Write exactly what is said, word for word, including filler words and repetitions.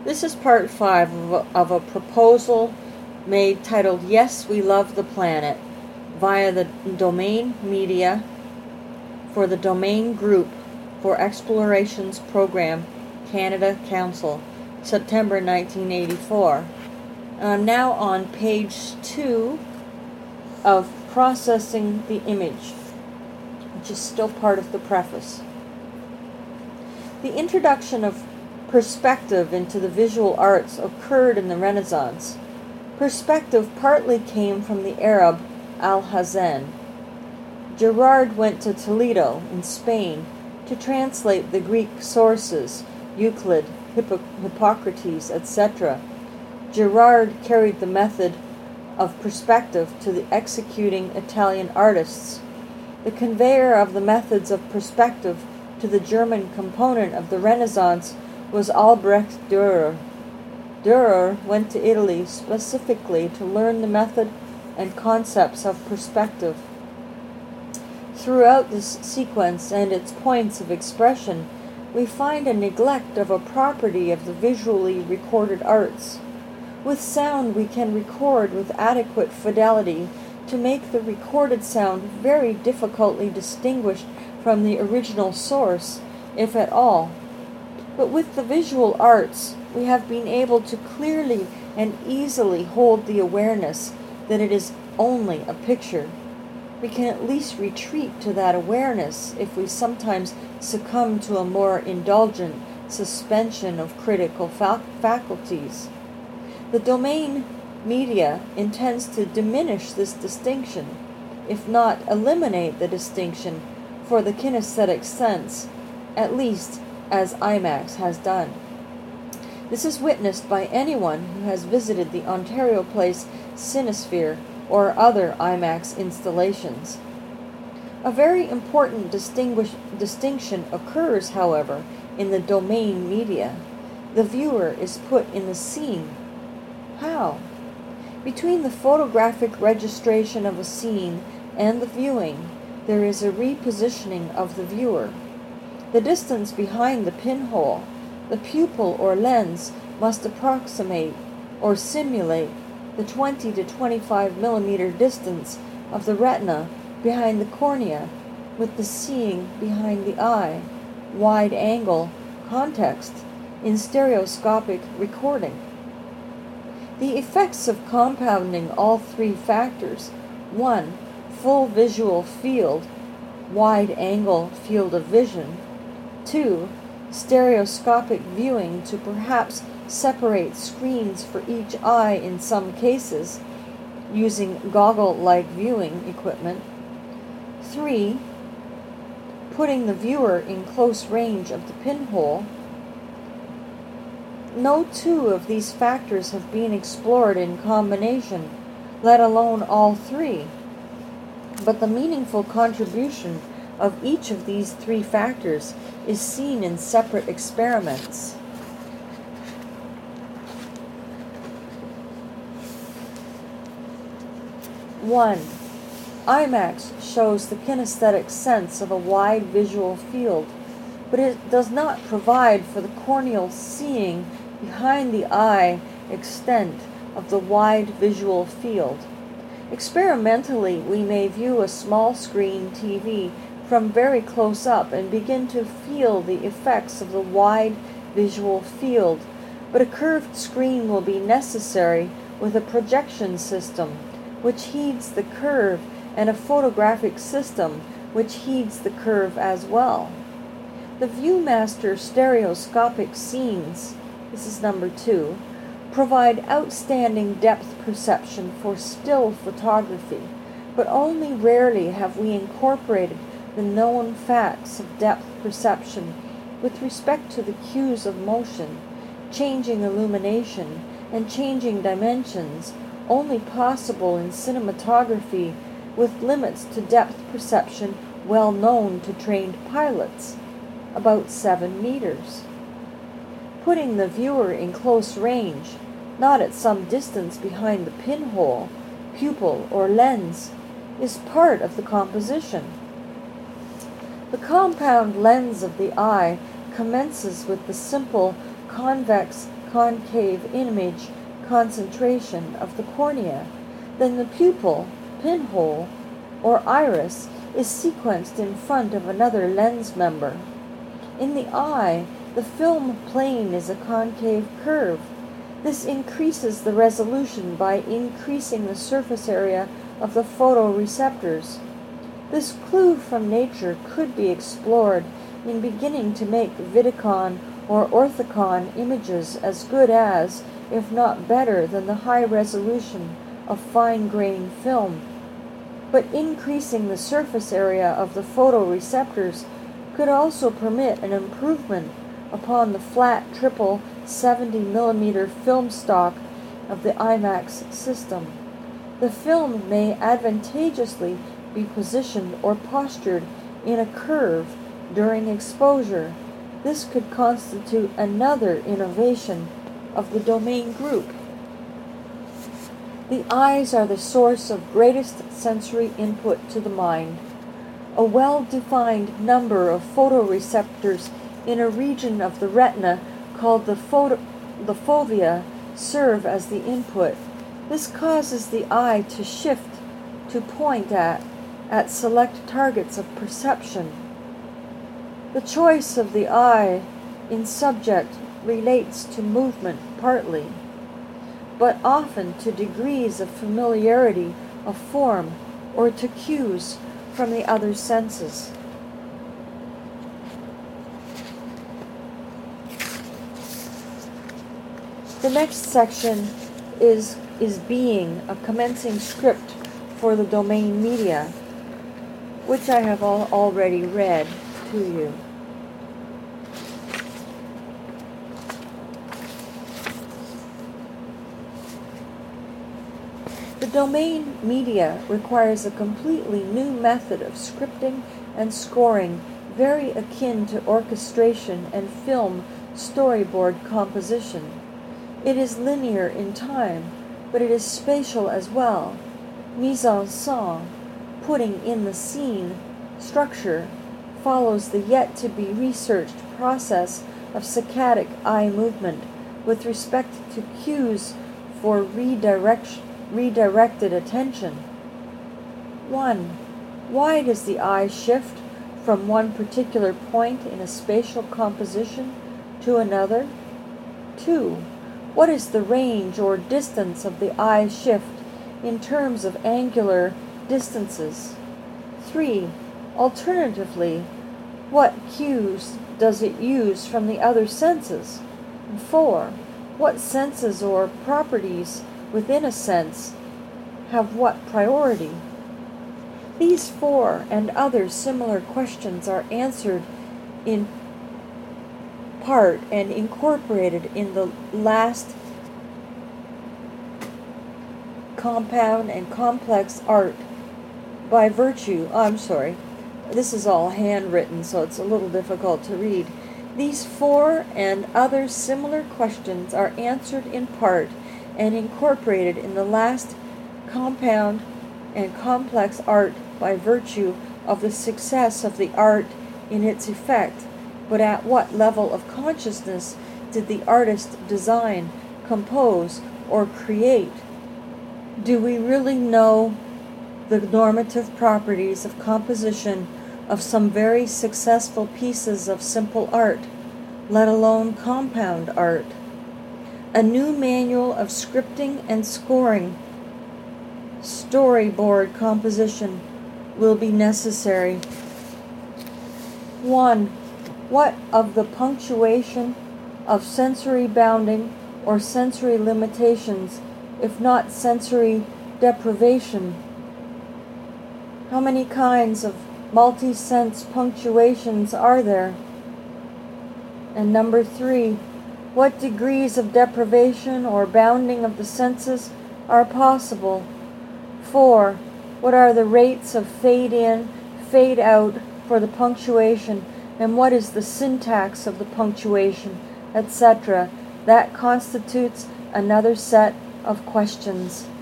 This is part five of a, of a proposal made titled Yes, We Love the Planet via the Domain Media for the Domain Group for Explorations Program, Canada Council, September nineteen eighty-four. And I'm now on page two of Processing the Image, which is still part of the preface. The introduction of perspective into the visual arts occurred in the Renaissance. Perspective partly came from the Arab Alhazen. Gerard went to Toledo in Spain to translate the Greek sources, Euclid, Hippo- Hippocrates, et cetera. Gerard carried the method of perspective to the executing Italian artists. The conveyor of the methods of perspective to the German component of the Renaissance was Albrecht Dürer. Dürer went to Italy specifically to learn the method and concepts of perspective. Throughout this sequence and its points of expression, we find a neglect of a property of the visually recorded arts. With sound, we can record with adequate fidelity to make the recorded sound very difficultly distinguished from the original source, if at all. But with the visual arts, we have been able to clearly and easily hold the awareness that it is only a picture. We can at least retreat to that awareness if we sometimes succumb to a more indulgent suspension of critical fac- faculties. The domain media intends to diminish this distinction, if not eliminate the distinction, for the kinesthetic sense, at least as IMAX has done. This is witnessed by anyone who has visited the Ontario Place Cinesphere or other IMAX installations. A very important distinguish- distinction occurs, however, in the domain media. The viewer is put in the scene. How? Between the photographic registration of a scene and the viewing, there is a repositioning of the viewer. The distance behind the pinhole, the pupil or lens, must approximate or simulate the twenty to twenty-five millimeter distance of the retina behind the cornea with the seeing behind the eye, wide angle, context, in stereoscopic recording. The effects of compounding all three factors, one, full visual field, wide angle field of vision, two, stereoscopic viewing to perhaps separate screens for each eye in some cases, using goggle-like viewing equipment, three, putting the viewer in close range of the pinhole. No two of these factors have been explored in combination, let alone all three. But the meaningful contribution of each of these three factors is seen in separate experiments. One, IMAX shows the kinesthetic sense of a wide visual field, but it does not provide for the corneal seeing behind the eye extent of the wide visual field. Experimentally, we may view a small screen T V from very close up and begin to feel the effects of the wide visual field, but a curved screen will be necessary with a projection system which heeds the curve and a photographic system which heeds the curve as well. The ViewMaster stereoscopic scenes, this is number two, provide outstanding depth perception for still photography, but only rarely have we incorporated the known facts of depth perception with respect to the cues of motion, changing illumination, and changing dimensions, only possible in cinematography with limits to depth perception well known to trained pilots, about seven meters. Putting the viewer in close range, not at some distance behind the pinhole, pupil, or lens, is part of the composition. The compound lens of the eye commences with the simple convex concave image concentration of the cornea, then the pupil, pinhole, or iris is sequenced in front of another lens member. In the eye, the film plane is a concave curve. This increases the resolution by increasing the surface area of the photoreceptors. This clue from nature could be explored in beginning to make Vidicon or Orthicon images as good as, if not better than, the high resolution of fine-grained film. But increasing the surface area of the photoreceptors could also permit an improvement upon the flat triple seventy millimeter film stock of the IMAX system. The film may advantageously be positioned or postured in a curve during exposure. This could constitute another innovation of the domain group. The eyes are the source of greatest sensory input to the mind. A well-defined number of photoreceptors in a region of the retina called the, photo- the fovea serve as the input. This causes the eye to shift to point at, at select targets of perception. The choice of the eye in subject relates to movement partly, but often to degrees of familiarity of form or to cues from the other senses. The next section is, is being a commencing script for the domain media, which I have all already read to you. The domain media requires a completely new method of scripting and scoring, very akin to orchestration and film storyboard composition. It is linear in time, but it is spatial as well. Mise en scène, putting in the scene, structure, follows the yet-to-be-researched process of saccadic eye movement with respect to cues for redirection. Redirected attention. one. Why does the eye shift from one particular point in a spatial composition to another? two. What is the range or distance of the eye shift in terms of angular distances? three. Alternatively, what cues does it use from the other senses? four. What senses or properties within a sense have what priority? These four and other similar questions are answered in part and incorporated in the last compound and complex art by virtue, oh, I'm sorry, this is all handwritten, so it's a little difficult to read. These four and other similar questions are answered in part and incorporated in the last compound and complex art by virtue of the success of the art in its effect. But at what level of consciousness did the artist design, compose, or create? Do we really know the normative properties of composition of some very successful pieces of simple art, let alone compound art? A new manual of scripting and scoring, storyboard composition, will be necessary. one. What of the punctuation of sensory bounding or sensory limitations, if not sensory deprivation? How many kinds of multi-sense punctuations are there? And number three, what degrees of deprivation or bounding of the senses are possible? four. What are the rates of fade in, fade out for the punctuation, and what is the syntax of the punctuation, et cetera? That constitutes another set of questions.